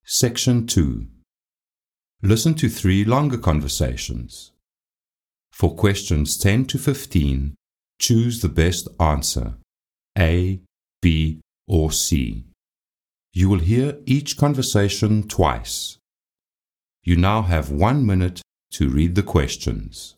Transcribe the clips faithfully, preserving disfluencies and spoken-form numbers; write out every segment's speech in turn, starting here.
Section two. Listen to three longer conversations. For questions ten to fifteen, choose the best answer, A, B, or C. You will hear each conversation twice. You now have one minute to read the questions.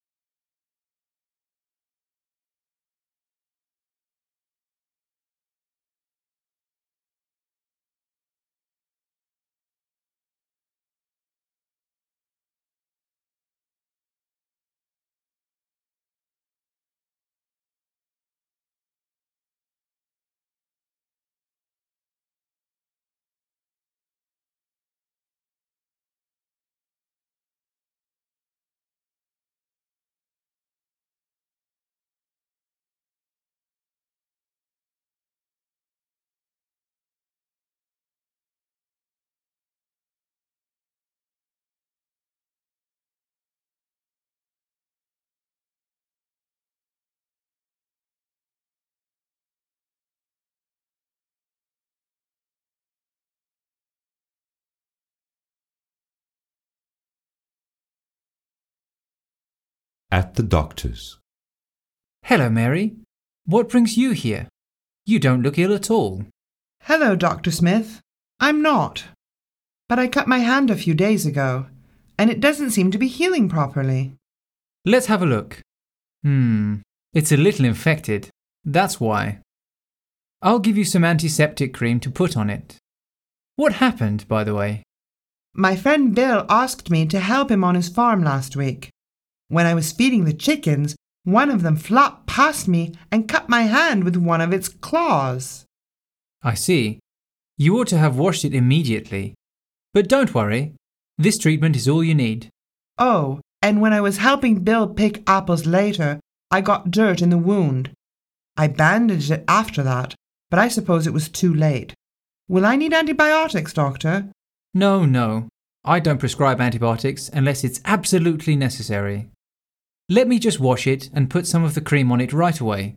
At the doctor's. Hello, Mary. What brings you here? You don't look ill at all. Hello, Doctor Smith. I'm not. But I cut my hand a few days ago, and it doesn't seem to be healing properly. Let's have a look. Hmm, it's a little infected. That's why. I'll give you some antiseptic cream to put on it. What happened, by the way? My friend Bill asked me to help him on his farm last week. When I was feeding the chickens, one of them flopped past me and cut my hand with one of its claws. I see. You ought to have washed it immediately. But don't worry. This treatment is all you need. Oh, and when I was helping Bill pick apples later, I got dirt in the wound. I bandaged it after that, but I suppose it was too late. Will I need antibiotics, Doctor? No, no. I don't prescribe antibiotics unless it's absolutely necessary. Let me just wash it and put some of the cream on it right away.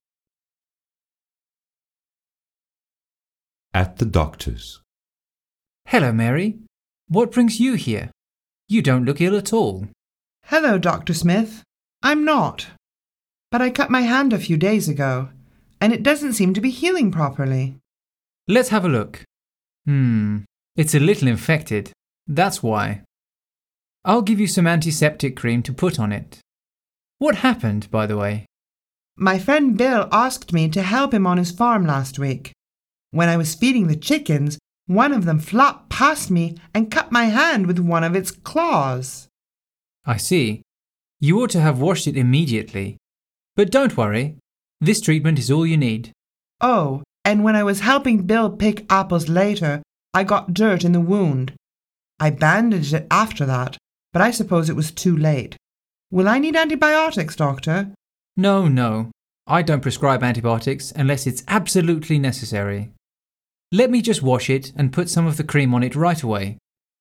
At the doctor's. Hello, Mary. What brings you here? You don't look ill at all. Hello, Doctor Smith. I'm not. But I cut my hand a few days ago, and it doesn't seem to be healing properly. Let's have a look. Hmm, it's a little infected. That's why. I'll give you some antiseptic cream to put on it. What happened, by the way? My friend Bill asked me to help him on his farm last week. When I was feeding the chickens, one of them flopped past me and cut my hand with one of its claws. I see. You ought to have washed it immediately. But don't worry. This treatment is all you need. Oh, and when I was helping Bill pick apples later, I got dirt in the wound. I bandaged it after that, but I suppose it was too late. Will I need antibiotics, Doctor? No, no. I don't prescribe antibiotics unless it's absolutely necessary. Let me just wash it and put some of the cream on it right away.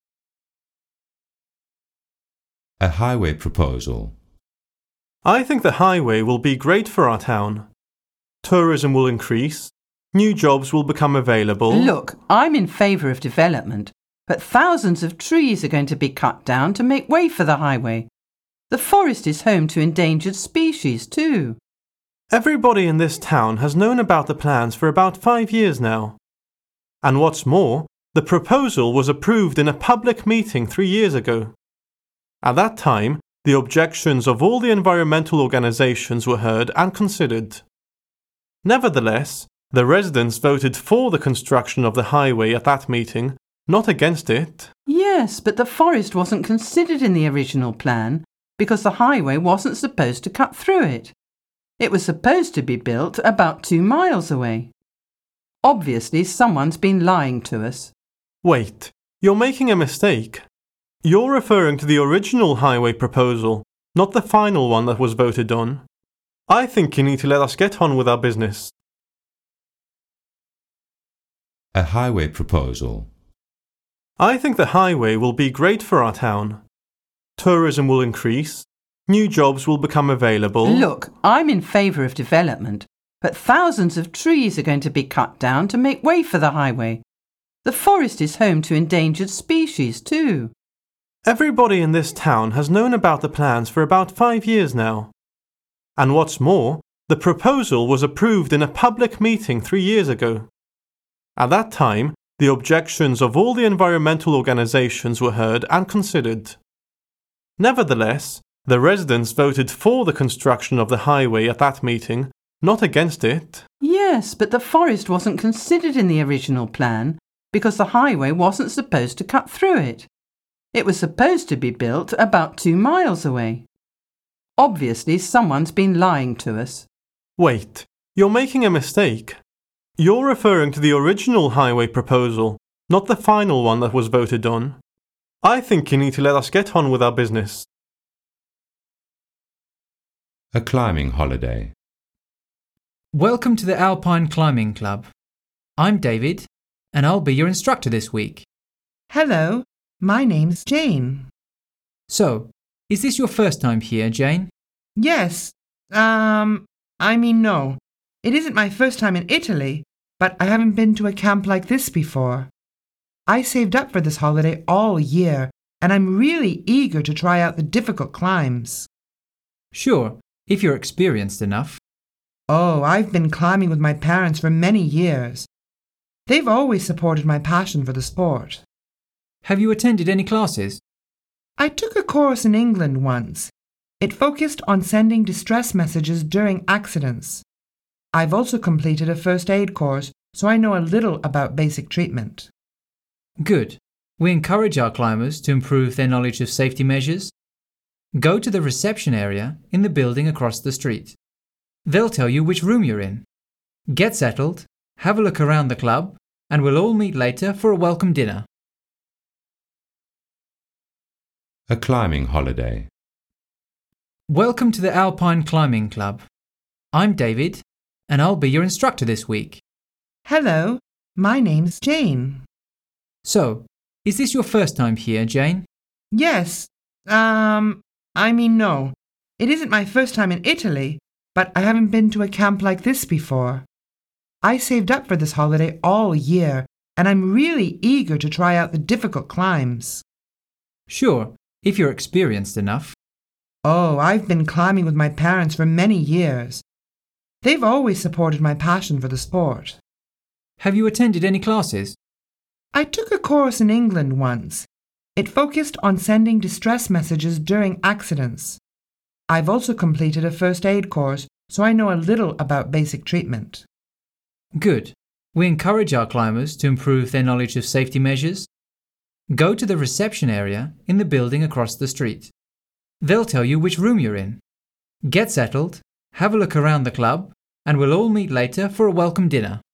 A highway proposal. I think the highway will be great for our town. Tourism will increase. New jobs will become available. Look, I'm in favour of development, but thousands of trees are going to be cut down to make way for the highway. The forest is home to endangered species too. Everybody in this town has known about the plans for about five years now. And what's more, the proposal was approved in a public meeting three years ago. At that time, the objections of all the environmental organisations were heard and considered. Nevertheless, the residents voted for the construction of the highway at that meeting, not against it. Yes, but the forest wasn't considered in the original plan because the highway wasn't supposed to cut through it. It was supposed to be built about two miles away. Obviously, someone's been lying to us. Wait, you're making a mistake. You're referring to the original highway proposal, not the final one that was voted on. I think you need to let us get on with our business. A highway proposal. I think the highway will be great for our town. Tourism will increase. New jobs will become available. Look, I'm in favour of development, but thousands of trees are going to be cut down to make way for the highway. The forest is home to endangered species too. Everybody in this town has known about the plans for about five years now. And what's more, the proposal was approved in a public meeting three years ago. At that time, the objections of all the environmental organizations were heard and considered. Nevertheless, the residents voted for the construction of the highway at that meeting, not against it. Yes, but the forest wasn't considered in the original plan because the highway wasn't supposed to cut through it. It was supposed to be built about two miles away. Obviously, someone's been lying to us. Wait, you're making a mistake. You're referring to the original highway proposal, not the final one that was voted on. I think you need to let us get on with our business. A climbing holiday. Welcome to the Alpine Climbing Club. I'm David, and I'll be your instructor this week. Hello, my name's Jane. So, is this your first time here, Jane? Yes, um, I mean no. It isn't my first time in Italy, but I haven't been to a camp like this before. I saved up for this holiday all year, and I'm really eager to try out the difficult climbs. Sure, if you're experienced enough. Oh, I've been climbing with my parents for many years. They've always supported my passion for the sport. Have you attended any classes? I took a course in England once. It focused on sending distress messages during accidents. I've also completed a first aid course, so I know a little about basic treatment. Good. We encourage our climbers to improve their knowledge of safety measures. Go to the reception area in the building across the street. They'll tell you which room you're in. Get settled, have a look around the club, and we'll all meet later for a welcome dinner. A climbing holiday. Welcome to the Alpine Climbing Club. I'm David, and I'll be your instructor this week. Hello, my name's Jane. So, is this your first time here, Jane? Yes, um, I mean no. It isn't my first time in Italy, but I haven't been to a camp like this before. I saved up for this holiday all year, and I'm really eager to try out the difficult climbs. Sure, if you're experienced enough. Oh, I've been climbing with my parents for many years. They've always supported my passion for the sport. Have you attended any classes? I took a course in England once. It focused on sending distress messages during accidents. I've also completed a first aid course, so I know a little about basic treatment. Good. We encourage our climbers to improve their knowledge of safety measures. Go to the reception area in the building across the street. They'll tell you which room you're in. Get settled, have a look around the club, and we'll all meet later for a welcome dinner.